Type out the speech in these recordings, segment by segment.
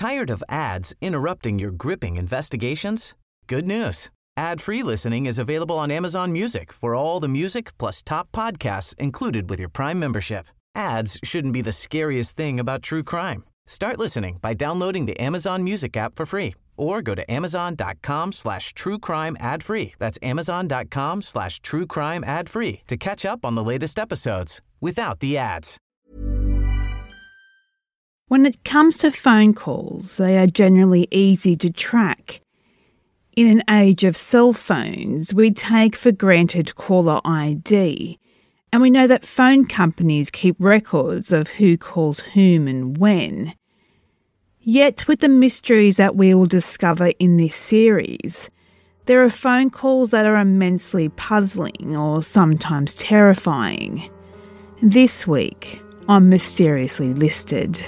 Tired of ads interrupting your gripping investigations? Good news. Ad-free listening is available on Amazon Music for all the music plus top podcasts included with your Prime membership. Ads shouldn't be the scariest thing about true crime. Start listening by downloading the Amazon Music app for free or go to amazon.com/truecrime ad-free. That's amazon.com/truecrime ad-free to catch up on the latest episodes without the ads. When it comes to phone calls, they are generally easy to track. In an age of cell phones, we take for granted caller ID, and we know that phone companies keep records of who calls whom and when. Yet, with the mysteries that we will discover in this series, there are phone calls that are immensely puzzling or sometimes terrifying. This week on Mysteriously Listed.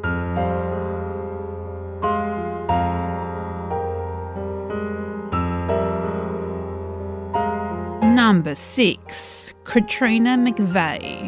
Number 6. Katrina McVeigh.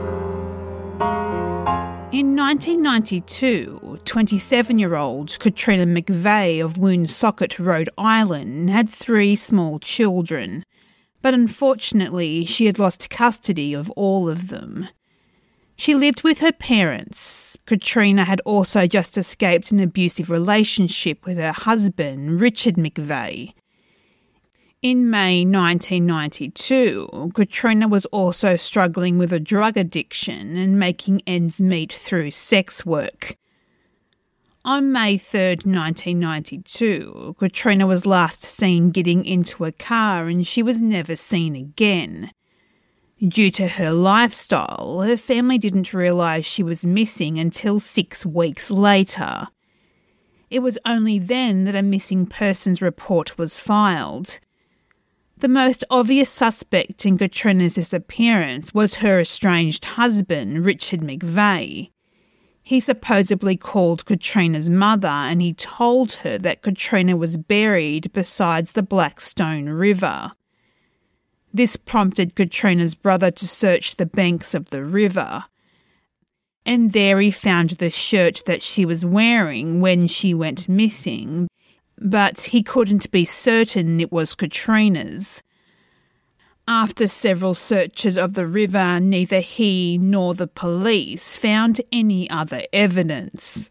In 1992, 27-year-old Katrina McVeigh of Woonsocket, Rhode Island, had 3 small children, but unfortunately she had lost custody of all of them. She lived with her parents. Katrina had also just escaped an abusive relationship with her husband, Richard McVeigh. In May 1992, Katrina was also struggling with a drug addiction and making ends meet through sex work. On May 3, 1992, Katrina was last seen getting into a car and she was never seen again. Due to her lifestyle, her family didn't realise she was missing until 6 weeks later. It was only then that a missing persons report was filed. The most obvious suspect in Katrina's disappearance was her estranged husband, Richard McVeigh. He supposedly called Katrina's mother and he told her that Katrina was buried beside the Blackstone River. This prompted Katrina's brother to search the banks of the river, and there he found the shirt that she was wearing when she went missing, but he couldn't be certain it was Katrina's. After several searches of the river, neither he nor the police found any other evidence.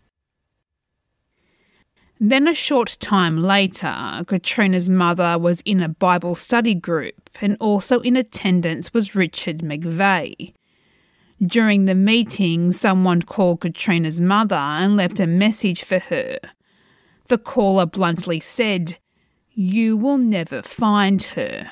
Then a short time later, Katrina's mother was in a Bible study group and also in attendance was Richard McVeigh. During the meeting, someone called Katrina's mother and left a message for her. The caller bluntly said, "You will never find her."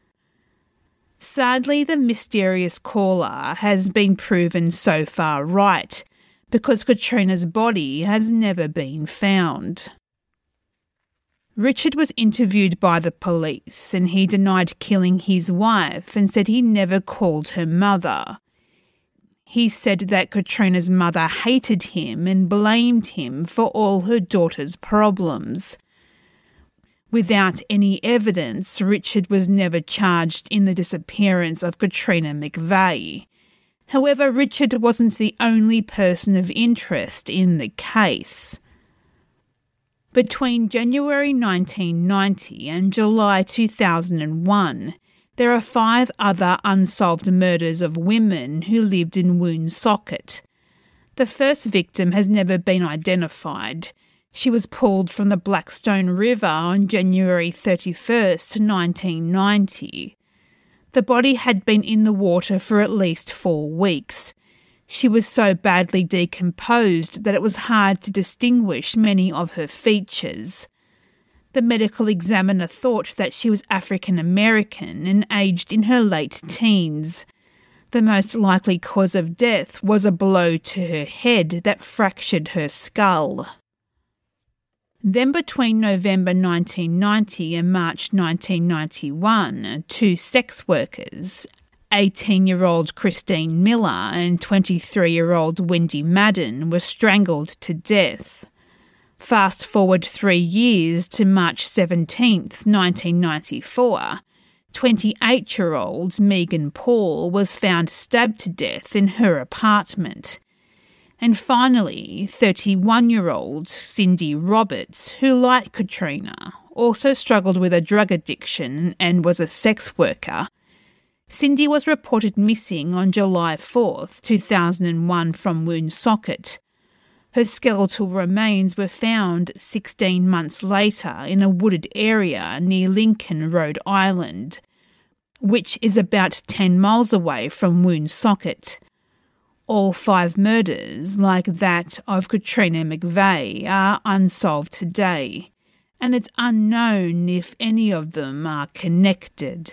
Sadly, the mysterious caller has been proven so far right, because Katrina's body has never been found. Richard was interviewed by the police and he denied killing his wife and said he never called her mother. He said that Katrina's mother hated him and blamed him for all her daughter's problems. Without any evidence, Richard was never charged in the disappearance of Katrina McVeigh. However, Richard wasn't the only person of interest in the case. Between January 1990 and July 2001, there are 5 other unsolved murders of women who lived in Woonsocket. The first victim has never been identified. She was pulled from the Blackstone River on January 31st, 1990. The body had been in the water for at least 4 weeks. She was so badly decomposed that it was hard to distinguish many of her features. The medical examiner thought that she was African American and aged in her late teens. The most likely cause of death was a blow to her head that fractured her skull. Then between November 1990 and March 1991, 2 sex workers, 18-year-old Christine Miller and 23-year-old Wendy Madden, were strangled to death. Fast forward 3 years to March 17th, 1994, 28-year-old Megan Paul was found stabbed to death in her apartment. And finally, 31-year-old Cindy Roberts, who, like Katrina, also struggled with a drug addiction and was a sex worker. Cindy was reported missing on July 4th, 2001 from Woonsocket. Her skeletal remains were found 16 months later in a wooded area near Lincoln, Rhode Island, which is about 10 miles away from Woonsocket. All 5 murders, like that of Katrina McVeigh, are unsolved today, and it's unknown if any of them are connected.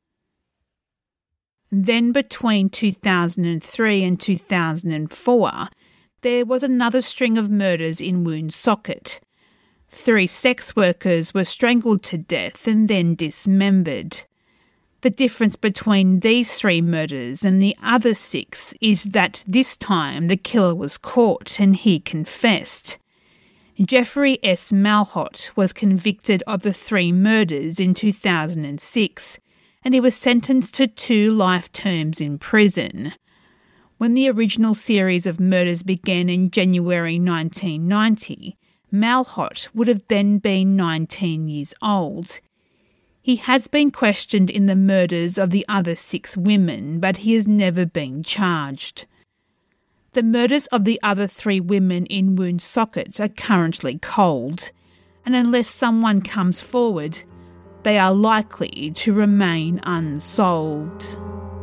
Then between 2003 and 2004, there was another string of murders in Woonsocket. 3 sex workers were strangled to death and then dismembered. The difference between these 3 murders and the other 6 is that this time the killer was caught and he confessed. Jeffrey S. Malhot was convicted of the 3 murders in 2006, and he was sentenced to 2 life terms in prison. When the original series of murders began in January 1990, Malhot would have then been 19 years old. He has been questioned in the murders of the other 6 women, but he has never been charged. The murders of the other 3 women in Woonsocket are currently cold, and unless someone comes forward, they are likely to remain unsolved.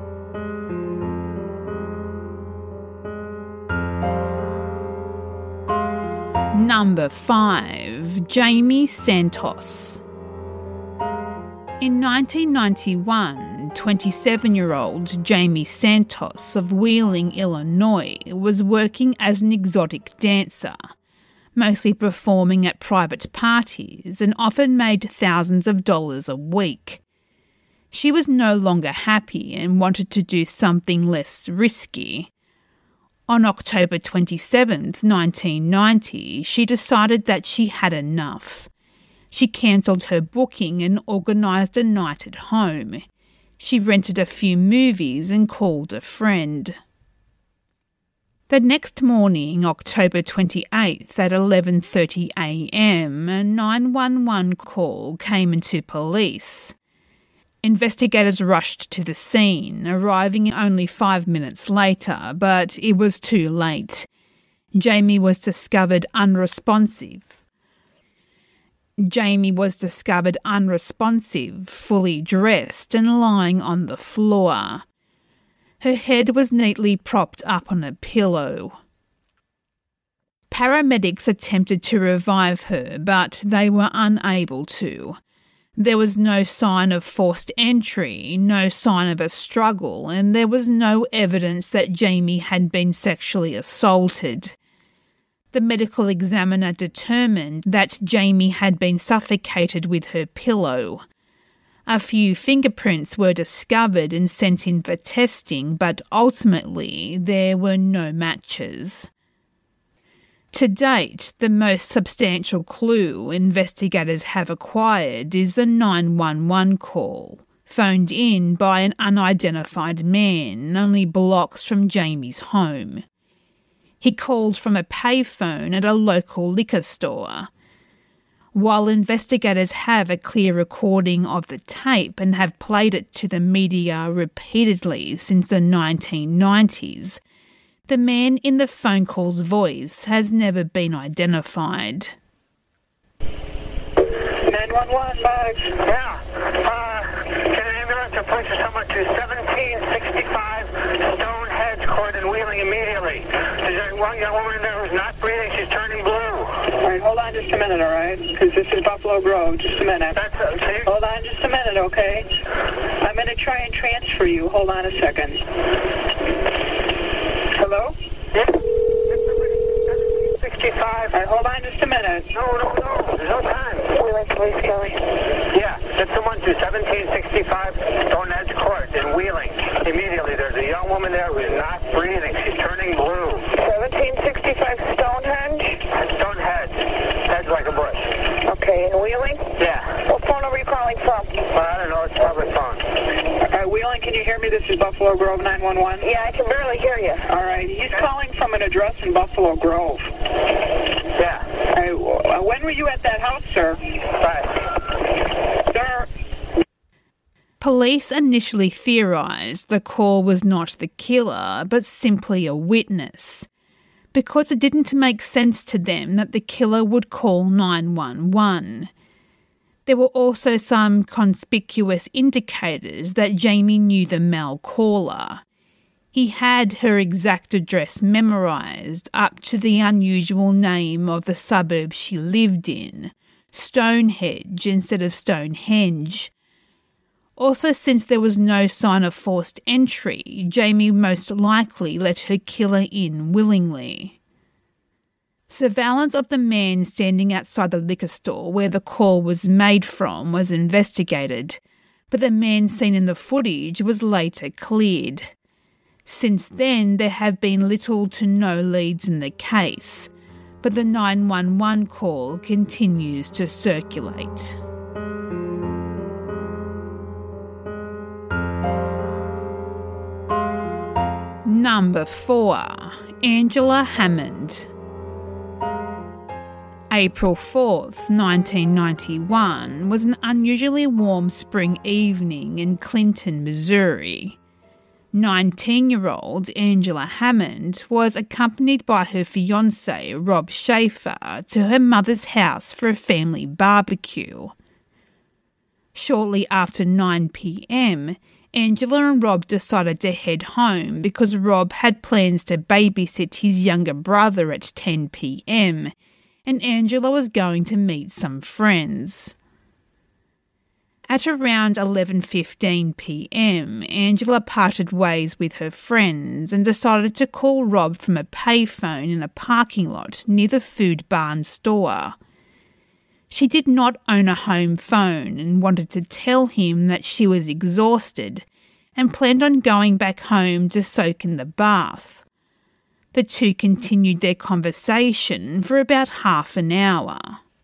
Number 5. Jamie Santos. In 1991, 27-year-old Jamie Santos of Wheeling, Illinois, was working as an exotic dancer, mostly performing at private parties, and often made thousands of dollars a week. She was no longer happy and wanted to do something less risky. On October 27, 1990, she decided that she had enough. She cancelled her booking and organised a night at home. She rented a few movies and called a friend. The next morning, October 28th at 11:30 a.m, a 911 call came into police. Investigators rushed to the scene, arriving only 5 minutes later, but it was too late. Jamie was discovered unresponsive, fully dressed and lying on the floor. Her head was neatly propped up on a pillow. Paramedics attempted to revive her, but they were unable to. There was no sign of forced entry, no sign of a struggle, and there was no evidence that Jamie had been sexually assaulted. The medical examiner determined that Jamie had been suffocated with her pillow. A few fingerprints were discovered and sent in for testing, but ultimately there were no matches. To date, the most substantial clue investigators have acquired is the 911 call, phoned in by an unidentified man only blocks from Jamie's home. He called from a payphone at a local liquor store. While investigators have a clear recording of the tape and have played it to the media repeatedly since the 1990s, the man in the phone call's voice has never been identified. 911, Max. Yeah. Can an ambulance or police or someone to 1765 Stonehenge Court in Wheeling immediately? There's one young woman in there who's not breathing. She's turning blue. All right, hold on just a minute, all right? Because this is Buffalo Grove. Just a minute. Hold on just a minute, okay? I'm going to try and transfer you. Hold on a second. Hello? Yeah. 65. All right, hold on just a minute. No. There's no time. Wheeling Police, Kelly. Yeah, get someone to 1765 Stonehenge Court in Wheeling. Immediately, there's a young woman there who's not breathing. She's turning blue. 1765 Stonehenge? Stonehenge. Head's like a bush. Okay, in Wheeling? Yeah. What phone are you calling from? Well, I don't know. It's public phone. Wheeling Wheeling, can you hear me? This is Buffalo Grove 911. Yeah, I can barely hear you. All right, he's calling from an address in Buffalo Grove. Yeah. When were you at that house, sir? Right. Sir. Police initially theorised the call was not the killer, but simply a witness, because it didn't make sense to them that the killer would call 911. There were also some conspicuous indicators that Jamie knew the male caller. He had her exact address memorised up to the unusual name of the suburb she lived in, Stonehenge instead of Stonehenge. Also, since there was no sign of forced entry, Jamie most likely let her killer in willingly. Surveillance of the man standing outside the liquor store where the call was made from was investigated, but the man seen in the footage was later cleared. Since then, there have been little to no leads in the case, but the 911 call continues to circulate. Number 4. Angela Hammond. April 4th, 1991 was an unusually warm spring evening in Clinton, Missouri. 19-year-old Angela Hammond was accompanied by her fiancé, Rob Schaefer, to her mother's house for a family barbecue. Shortly after 9 p.m, Angela and Rob decided to head home because Rob had plans to babysit his younger brother at 10 p.m, and Angela was going to meet some friends. At around 11:15 p.m, Angela parted ways with her friends and decided to call Rob from a payphone in a parking lot near the Food Barn store. She did not own a home phone and wanted to tell him that she was exhausted and planned on going back home to soak in the bath. The two continued their conversation for about half an hour.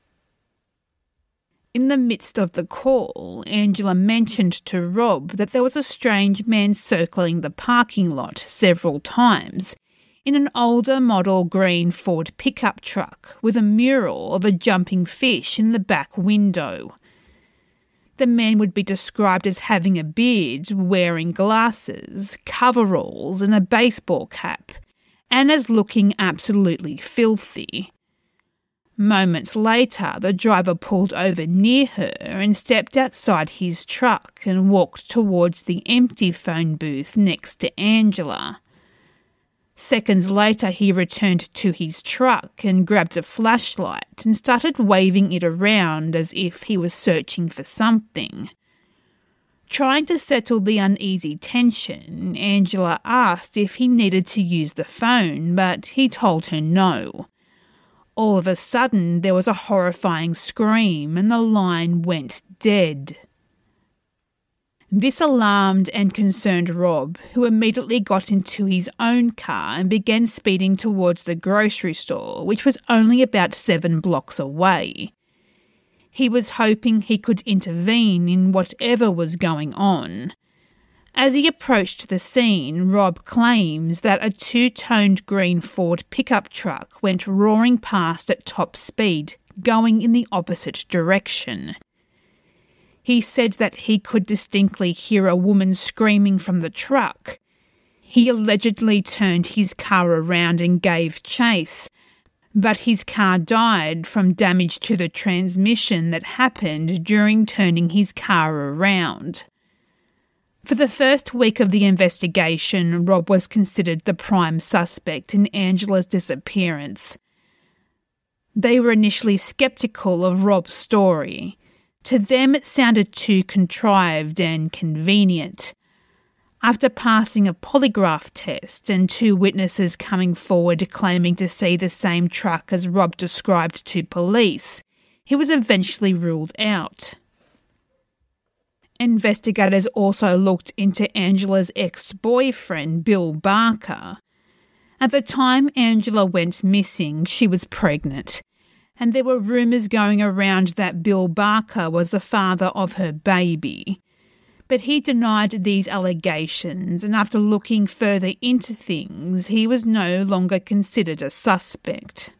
In the midst of the call, Angela mentioned to Rob that there was a strange man circling the parking lot several times in an older model green Ford pickup truck with a mural of a jumping fish in the back window. The man would be described as having a beard, wearing glasses, coveralls and a baseball cap, and as looking absolutely filthy. Moments later, the driver pulled over near her and stepped outside his truck and walked towards the empty phone booth next to Angela. Seconds later, he returned to his truck and grabbed a flashlight and started waving it around as if he was searching for something. Trying to settle the uneasy tension, Angela asked if he needed to use the phone, but he told her no. All of a sudden, there was a horrifying scream and the line went dead. This alarmed and concerned Rob, who immediately got into his own car and began speeding towards the grocery store, which was only about 7 blocks away. He was hoping he could intervene in whatever was going on. As he approached the scene, Rob claims that a 2-toned green Ford pickup truck went roaring past at top speed, going in the opposite direction. He said that he could distinctly hear a woman screaming from the truck. He allegedly turned his car around and gave chase, but his car died from damage to the transmission that happened during turning his car around. For the first week of the investigation, Rob was considered the prime suspect in Angela's disappearance. They were initially sceptical of Rob's story. To them, it sounded too contrived and convenient. After passing a polygraph test and 2 witnesses coming forward claiming to see the same truck as Rob described to police, he was eventually ruled out. Investigators also looked into Angela's ex-boyfriend, Bill Barker. At the time Angela went missing, she was pregnant, and there were rumours going around that Bill Barker was the father of her baby. But he denied these allegations, and after looking further into things, he was no longer considered a suspect.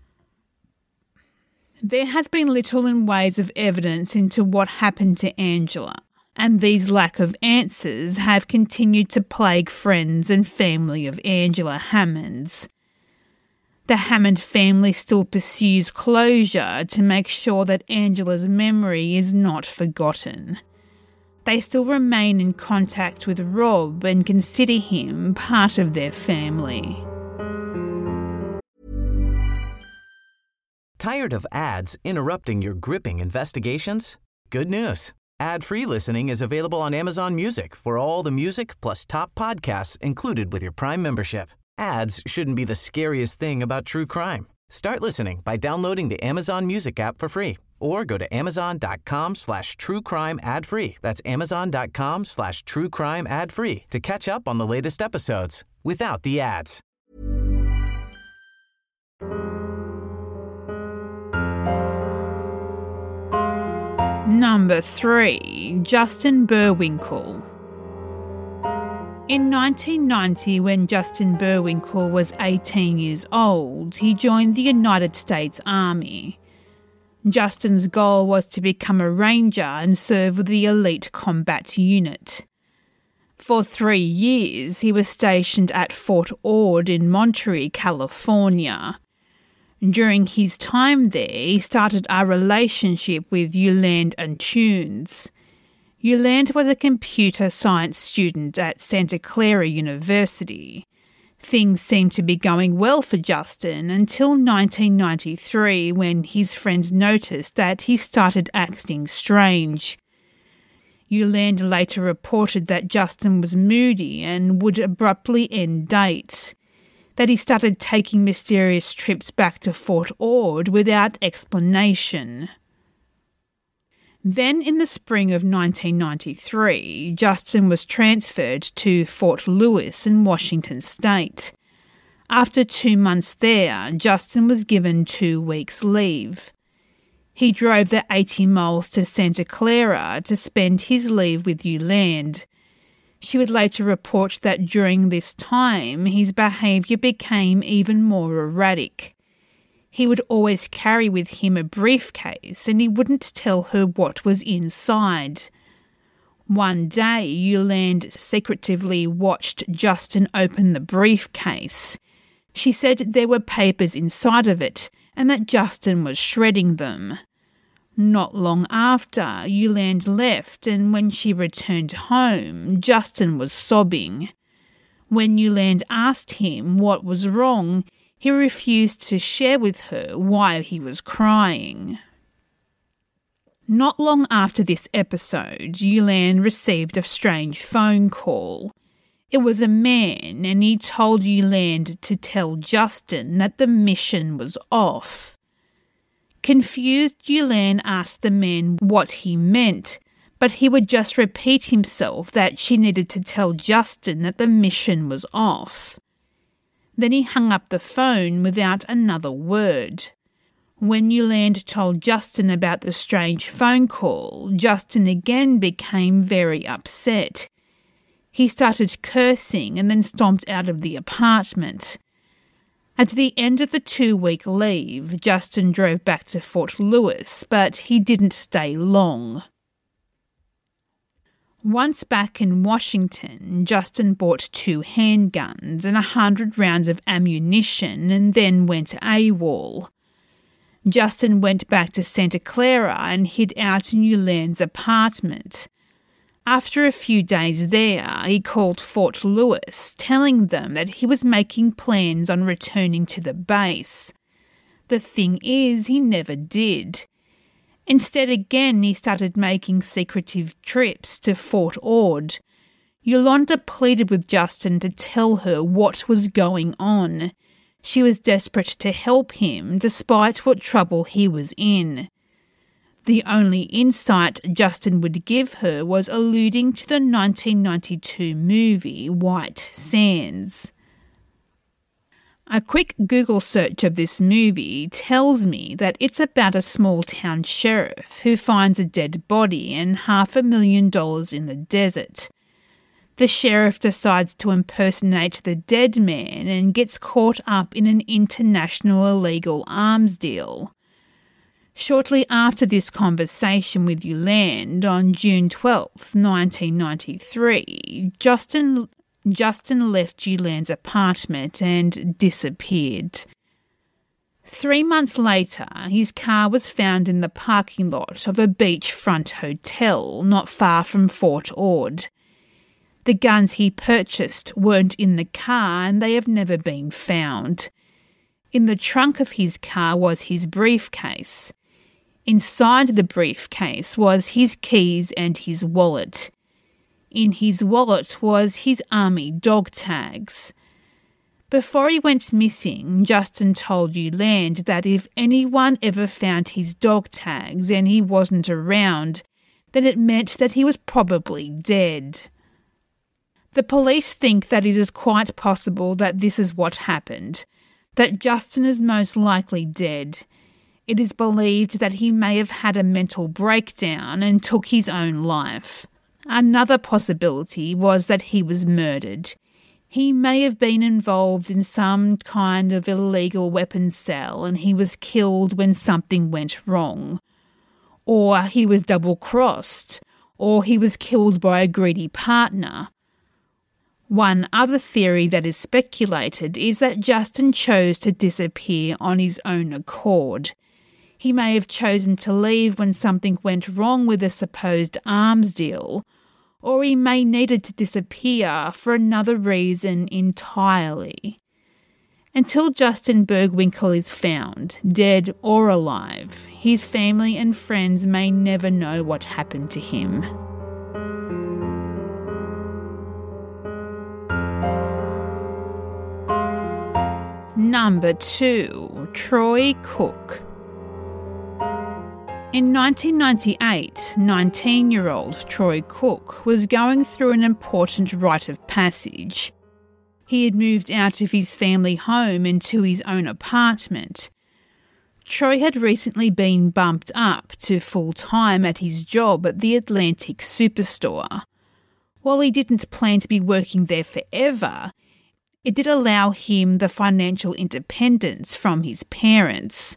There has been little in ways of evidence into what happened to Angela, and these lack of answers have continued to plague friends and family of Angela Hammonds. The Hammond family still pursues closure to make sure that Angela's memory is not forgotten. They still remain in contact with Rob and consider him part of their family. Tired of ads interrupting your gripping investigations? Good news. Ad-free listening is available on Amazon Music for all the music plus top podcasts included with your Prime membership. Ads shouldn't be the scariest thing about true crime. Start listening by downloading the Amazon Music app for free or go to amazon.com/truecrime ad-free. That's amazon.com/truecrime ad-free to catch up on the latest episodes without the ads. Number 3. Justin Burwinkle. In 1990, when Justin Burwinkle was 18 years old, he joined the United States Army. Justin's goal was to become a ranger and serve with the elite combat unit. For 3 years, he was stationed at Fort Ord in Monterey, California. During his time there, he started a relationship with Yolande Antunes. Yolande was a computer science student at Santa Clara University. Things seemed to be going well for Justin until 1993, when his friends noticed that he started acting strange. Yolande later reported that Justin was moody and would abruptly end dates, that he started taking mysterious trips back to Fort Ord without explanation. Then in the spring of 1993, Justin was transferred to Fort Lewis in Washington State. After 2 months there, Justin was given 2 weeks' leave. He drove the 80 miles to Santa Clara to spend his leave with Yolande. She would later report that during this time, his behaviour became even more erratic. He would always carry with him a briefcase and he wouldn't tell her what was inside. One day, Yolande secretively watched Justin open the briefcase. She said there were papers inside of it and that Justin was shredding them. Not long after, Yolande left, and when she returned home, Justin was sobbing. When Yolande asked him what was wrong, he refused to share with her why he was crying. Not long after this episode, Yolande received a strange phone call. It was a man, and he told Yolande to tell Justin that the mission was off. Confused, Yolande asked the man what he meant, but he would just repeat himself that she needed to tell Justin that the mission was off. Then he hung up the phone without another word. When Yolande told Justin about the strange phone call, Justin again became very upset. He started cursing and then stomped out of the apartment. At the end of the 2-week leave, Justin drove back to Fort Lewis, but he didn't stay long. Once back in Washington, Justin bought 2 handguns and 100 rounds of ammunition and then went AWOL. Justin went back to Santa Clara and hid out in Yolande's apartment. After a few days there, he called Fort Lewis, telling them that he was making plans on returning to the base. The thing is, he never did. Instead, again, he started making secretive trips to Fort Ord. Yolanda pleaded with Justin to tell her what was going on. She was desperate to help him, despite what trouble he was in. The only insight Justin would give her was alluding to the 1992 movie White Sands. A quick Google search of this movie tells me that it's about a small-town sheriff who finds a dead body and $500,000 in the desert. The sheriff decides to impersonate the dead man and gets caught up in an international illegal arms deal. Shortly after this conversation with Uland on June 12, 1993, Justin left Uland's apartment and disappeared. 3 months later, his car was found in the parking lot of a beachfront hotel not far from Fort Ord. The guns he purchased weren't in the car and they have never been found. In the trunk of his car was his briefcase. Inside the briefcase was his keys and his wallet. In his wallet was his army dog tags. Before he went missing, Justin told Uland that if anyone ever found his dog tags and he wasn't around, then it meant that he was probably dead. The police think that it is quite possible that this is what happened, that Justin is most likely dead. It is believed that he may have had a mental breakdown and took his own life. Another possibility was that he was murdered. He may have been involved in some kind of illegal weapons sale and he was killed when something went wrong. Or he was double-crossed. Or he was killed by a greedy partner. One other theory that is speculated is that Justin chose to disappear on his own accord. He may have chosen to leave when something went wrong with a supposed arms deal, or he may needed to disappear for another reason entirely. Until Justin Bergwinkle is found, dead or alive, his family and friends may never know what happened to him. Number 2. Troy Cook. In 1998, 19-year-old Troy Cook was going through an important rite of passage. He had moved out of his family home into his own apartment. Troy had recently been bumped up to full-time at his job at the Atlantic Superstore. While he didn't plan to be working there forever, it did allow him the financial independence from his parents.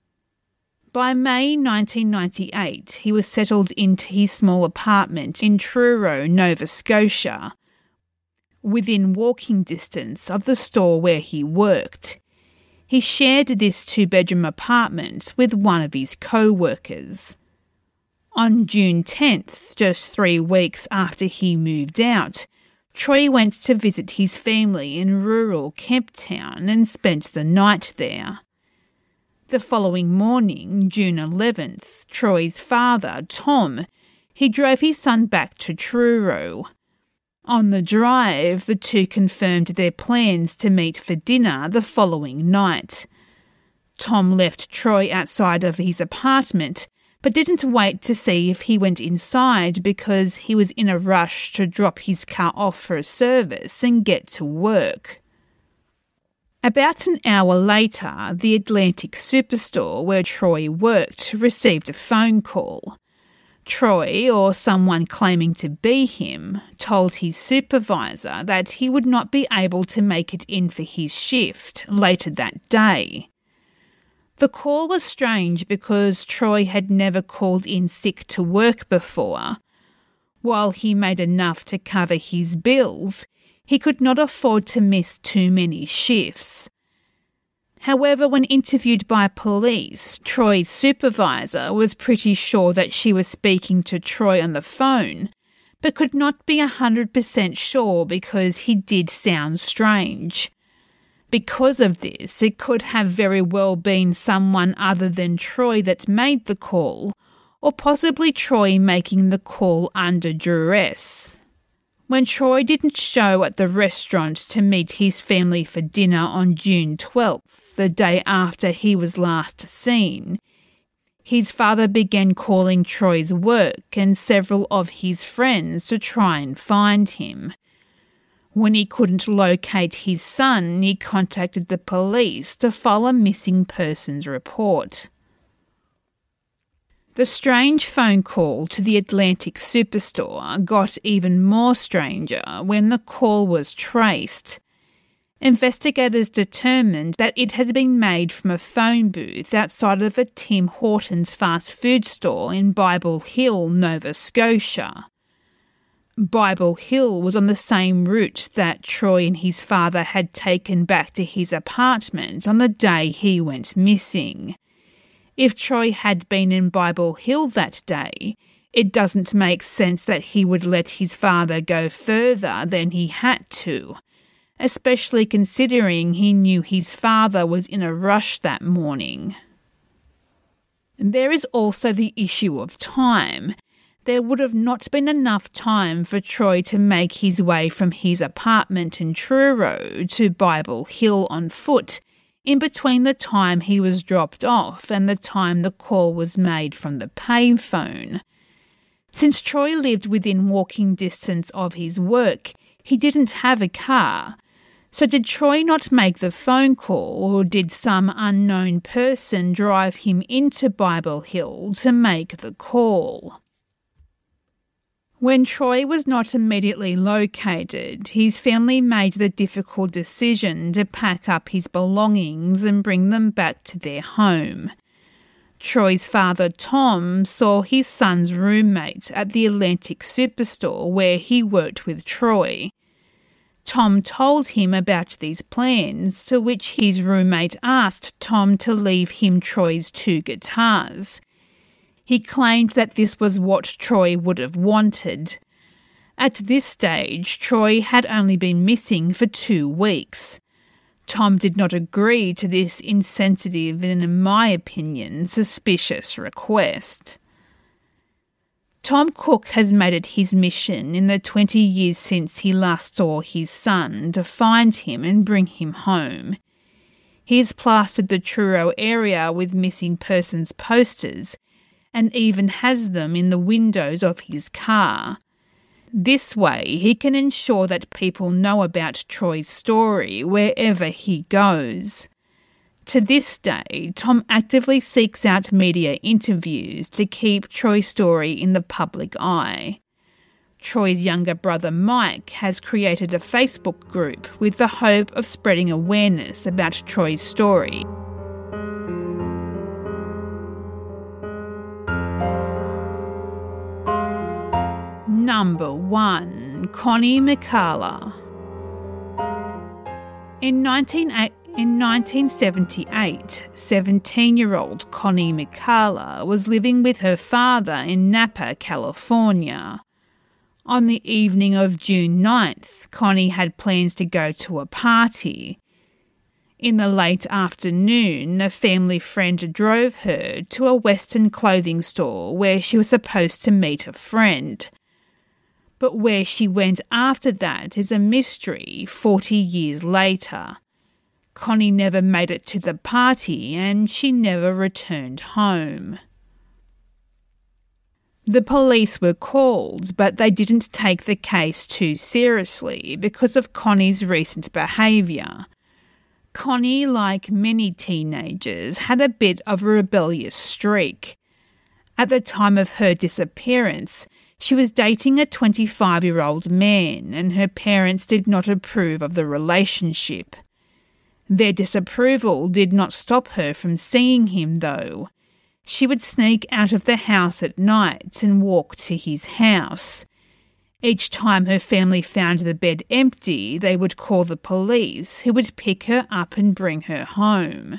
By May 1998, he was settled into his small apartment in Truro, Nova Scotia, within walking distance of the store where he worked. He shared this 2-bedroom apartment with one of his co-workers. On June 10th, just 3 weeks after he moved out, Troy went to visit his family in rural Kemptown and spent the night there. The following morning, June 11th, Troy's father, Tom, he drove his son back to Truro. On the drive, the two confirmed their plans to meet for dinner the following night. Tom left Troy outside of his apartment, but didn't wait to see if he went inside because he was in a rush to drop his car off for a service and get to work. About an hour later, the Atlantic Superstore where Troy worked received a phone call. Troy, or someone claiming to be him, told his supervisor that he would not be able to make it in for his shift later that day. The call was strange because Troy had never called in sick to work before. While he made enough to cover his bills, he could not afford to miss too many shifts. However, when interviewed by police, Troy's supervisor was pretty sure that she was speaking to Troy on the phone, but could not be 100% sure because he did sound strange. Because of this, it could have very well been someone other than Troy that made the call, or possibly Troy making the call under duress. When Troy didn't show at the restaurant to meet his family for dinner on June 12th, the day after he was last seen, his father began calling Troy's work and several of his friends to try and find him. When he couldn't locate his son, he contacted the police to file a missing persons report. The strange phone call to the Atlantic Superstore got even more stranger when the call was traced. Investigators determined that it had been made from a phone booth outside of a Tim Hortons fast food store in Bible Hill, Nova Scotia. Bible Hill was on the same route that Troy and his father had taken back to his apartment on the day he went missing. If Troy had been in Bible Hill that day, it doesn't make sense that he would let his father go further than he had to, especially considering he knew his father was in a rush that morning. There is also the issue of time. There would have not been enough time for Troy to make his way from his apartment in Truro to Bible Hill on foot in between the time he was dropped off and the time the call was made from the payphone. Since Troy lived within walking distance of his work, he didn't have a car. So did Troy not make the phone call, or did some unknown person drive him into Bible Hill to make the call? When Troy was not immediately located, his family made the difficult decision to pack up his belongings and bring them back to their home. Troy's father, Tom, saw his son's roommate at the Atlantic Superstore where he worked with Troy. Tom told him about these plans, to which his roommate asked Tom to leave him Troy's 2 guitars. He claimed that this was what Troy would have wanted. At this stage, Troy had only been missing for 2 weeks. Tom did not agree to this insensitive and, in my opinion, suspicious request. Tom Cook has made it his mission in the 20 years since he last saw his son to find him and bring him home. He has plastered the Truro area with missing persons posters and even has them in the windows of his car. This way, he can ensure that people know about Troy's story wherever he goes. To this day, Tom actively seeks out media interviews to keep Troy's story in the public eye. Troy's younger brother Mike has created a Facebook group with the hope of spreading awareness about Troy's story. Number 1. Connie McCullough. In 1978, 17-year-old Connie McCullough was living with her father in Napa, California. On the evening of June 9th, Connie had plans to go to a party. In the late afternoon, a family friend drove her to a Western clothing store where she was supposed to meet a friend. But where she went after that is a mystery 40 years later. Connie never made it to the party and she never returned home. The police were called, but they didn't take the case too seriously because of Connie's recent behaviour. Connie, like many teenagers, had a bit of a rebellious streak. At the time of her disappearance, she was dating a 25-year-old man and her parents did not approve of the relationship. Their disapproval did not stop her from seeing him, though. She would sneak out of the house at night and walk to his house. Each time her family found the bed empty, they would call the police, who would pick her up and bring her home.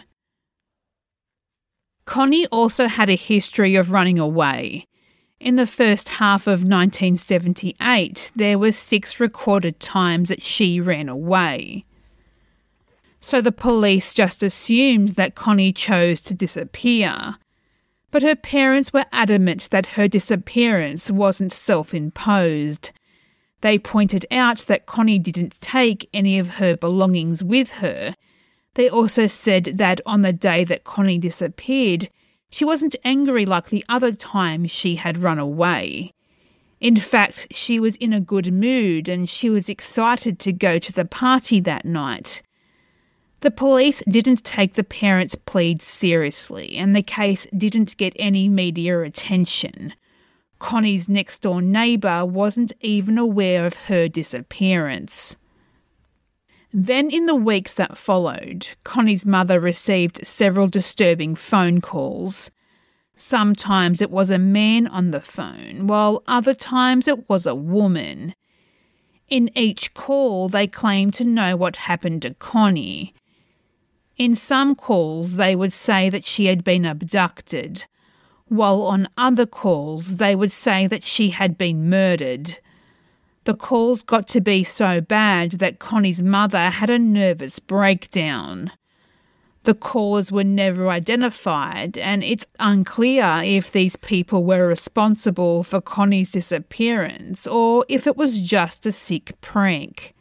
Connie also had a history of running away. In the first half of 1978, there were 6 recorded times that she ran away. So the police just assumed that Connie chose to disappear. But her parents were adamant that her disappearance wasn't self-imposed. They pointed out that Connie didn't take any of her belongings with her. They also said that on the day that Connie disappeared, she wasn't angry like the other time she had run away. In fact, she was in a good mood and she was excited to go to the party that night. The police didn't take the parents' pleas seriously and the case didn't get any media attention. Connie's next-door neighbour wasn't even aware of her disappearance. Then in the weeks that followed, Connie's mother received several disturbing phone calls. Sometimes it was a man on the phone, while other times it was a woman. In each call, they claimed to know what happened to Connie. In some calls, they would say that she had been abducted, while on other calls, they would say that she had been murdered. The calls got to be so bad that Connie's mother had a nervous breakdown. The callers were never identified, and it's unclear if these people were responsible for Connie's disappearance or if it was just a sick prank.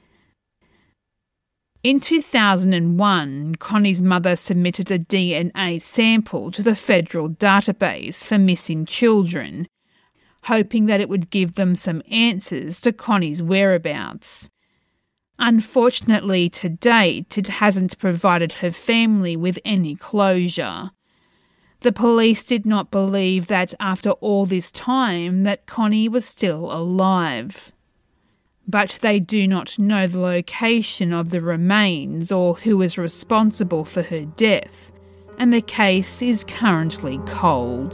In 2001, Connie's mother submitted a DNA sample to the federal database for missing children, hoping that it would give them some answers to Connie's whereabouts. Unfortunately, to date, it hasn't provided her family with any closure. The police did not believe that after all this time that Connie was still alive. But they do not know the location of the remains or who is responsible for her death, and the case is currently cold.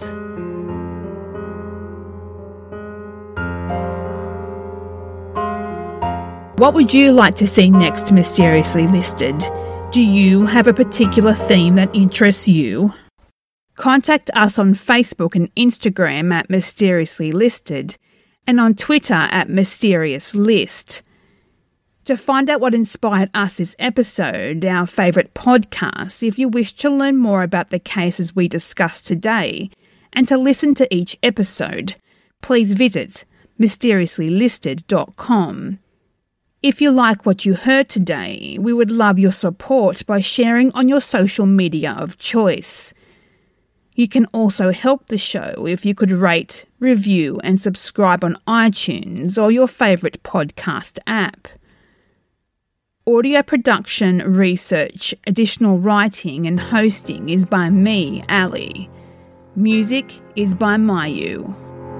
What would you like to see next Mysteriously Listed? Do you have a particular theme that interests you? Contact us on Facebook and Instagram at Mysteriously Listed and on Twitter at Mysterious List. To find out what inspired us this episode, our favourite podcast, if you wish to learn more about the cases we discussed today, and to listen to each episode, please visit mysteriouslylisted.com. If you like what you heard today, we would love your support by sharing on your social media of choice. You can also help the show if you could rate, review and subscribe on iTunes or your favourite podcast app. Audio production, research, additional writing and hosting is by me, Ali. Music is by Mayu.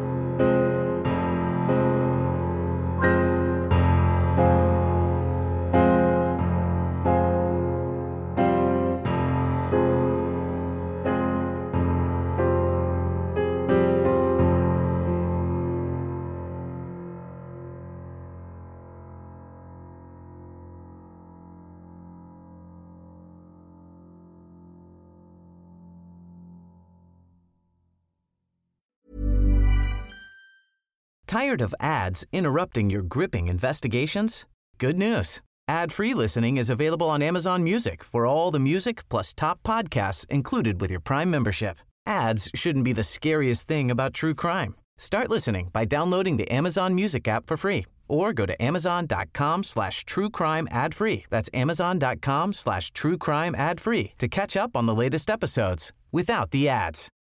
Tired of ads interrupting your gripping investigations? Good news. Ad-free listening is available on Amazon Music for all the music plus top podcasts included with your Prime membership. Ads shouldn't be the scariest thing about true crime. Start listening by downloading the Amazon Music app for free or go to amazon.com/truecrime ad-free. That's amazon.com/truecrime ad-free to catch up on the latest episodes without the ads.